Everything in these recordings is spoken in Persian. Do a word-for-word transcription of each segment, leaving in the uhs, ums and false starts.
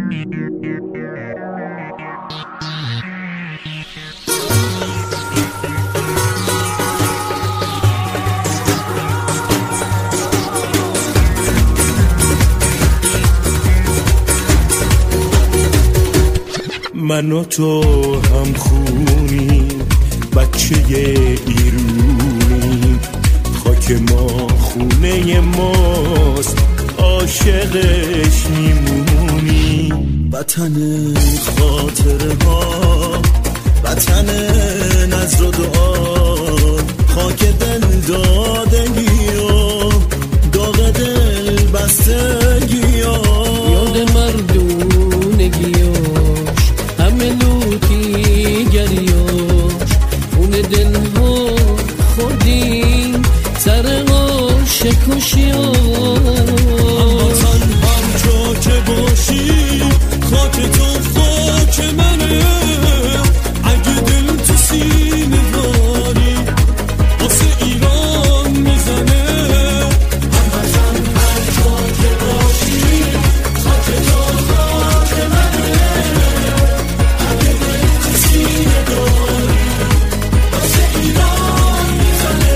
من و تو هم خونی بچه ایرونی، خاک ما خونه ماست عاشقش میمونی. وطن خاطره ها، وطن نظر و دعا، خاک دل دادگی و داغ دل بستگی ها. یاد مردونگیاش همه لوتی گریاش، خون دل ها خوردیم سر عاشق کشیاش. هموطن هر جا که باشی خاک تو خاک منه، اگه دل تو سینه داری واسه ایران میزنه. هموطن هر جا که باشی خاک تو خاک منه، اگه دل تو سینه داری واسه ایران میزنه.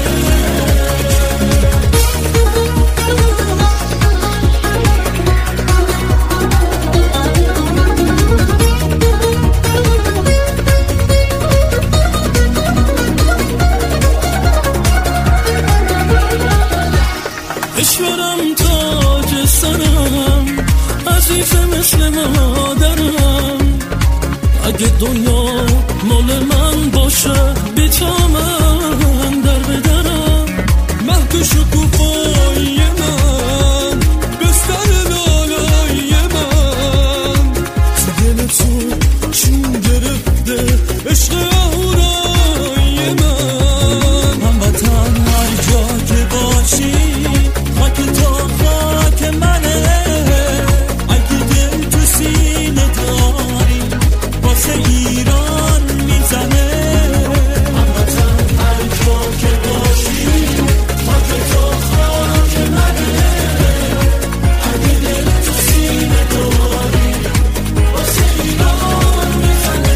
اشورم تاج سرم، عزیز مثل مادرم، اگه دنیا مال من باشه به تا من در بدرم. مهد شکوفایی من، بستر لالایی من، تو دل تو چون گرفته عشق اهورایی من. هموطن هر جا که باشی خاک تو خاک منه، اگه دل تو سینه داری واسه ایران میزنه. هموطن هر جا که باشی خاک تو خاک منه، اگه دل تو سینه داری واسه ایران میزنه.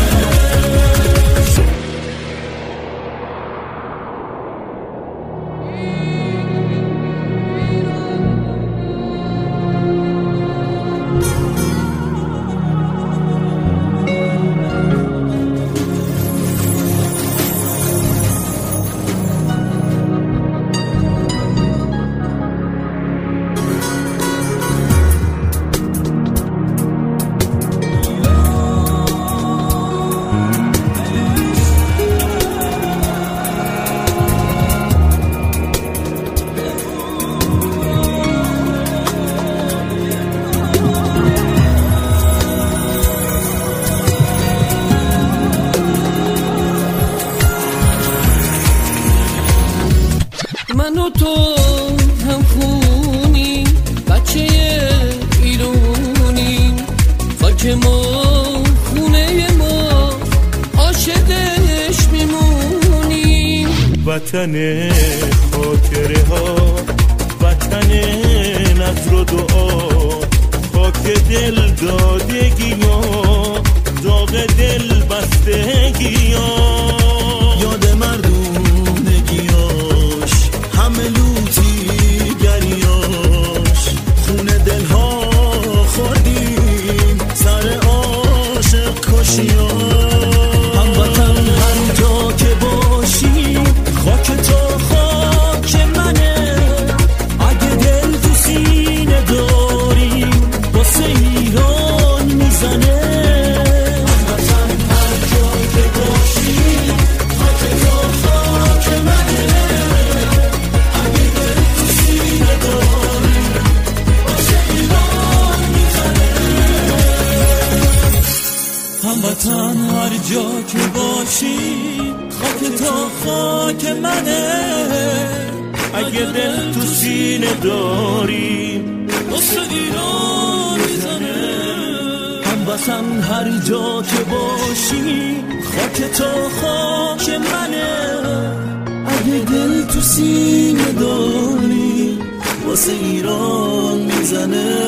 من و تو هم خونی بچه ایرونی، خاک ما خونه ما عاشقش میمونیم. وطن خاطره ها، وطن نظر و دعا، خاک دل دادگی ها، داغ دل بستگی ها. یاد مردونگیاش همه لوتی گریاش، خون دل ها خوردیم سر عاشق کشیاش. هموطن هر جا که باشی خاک تو خاک منه، اگه دل تو سینه داری واسه ایران میزنه. هموطن هر جا که باشی خاک تو خاک منه، اگه دل تو سینه داری واسه ایران میزنه. هموطن هر جا که باشی خاک تو خاک منه، اگه دل تو سینه داری واسه ایران میزنه. هموطن هر جا که باشی خاک تو خاک منه، اگه دل تو سینه داری واسه ایران میزنه.